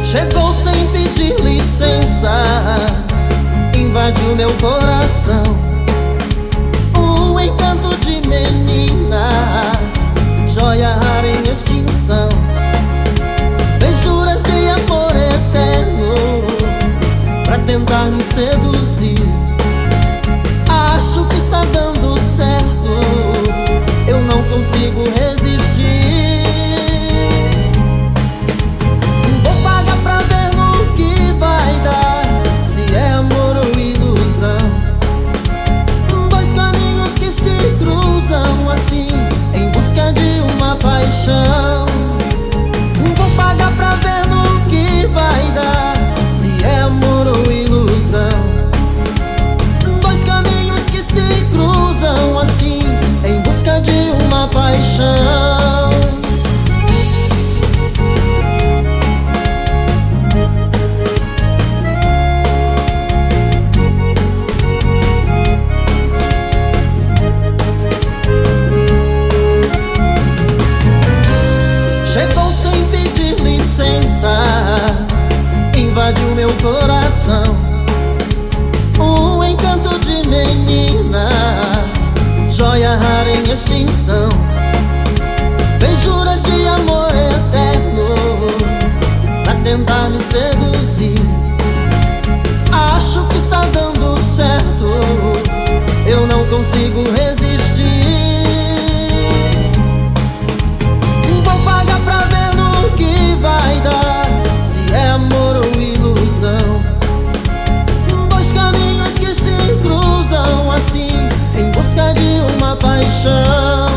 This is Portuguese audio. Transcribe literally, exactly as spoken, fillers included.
Chegou sem pedir licença, invadiu meu coração. Um encanto de menina, joia rara em extinção. Fez juras de amor eterno pra tentar me seduzir. Acho que está dando certo, eu não consigo resistir. Vou pagar pra ver no que vai dar, se é amor ou ilusão. Dois caminhos que se cruzam assim, em busca de uma paixão. Vou pagar pra ver no que vai dar, se é amor ou ilusão. Dois caminhos que se cruzam assim, em busca de uma paixão. Chegou sem pedir licença, invadiu meu coração. Um encanto de menina, joia rara em extinção. Fez juras de amor eterno pra tentar me seduzir. Acho que está dando certo, eu não consigo resistir. Vou pagar pra ver no que vai dar, se é amor ou ilusão. Dois caminhos que se cruzam assim, em busca de uma paixão.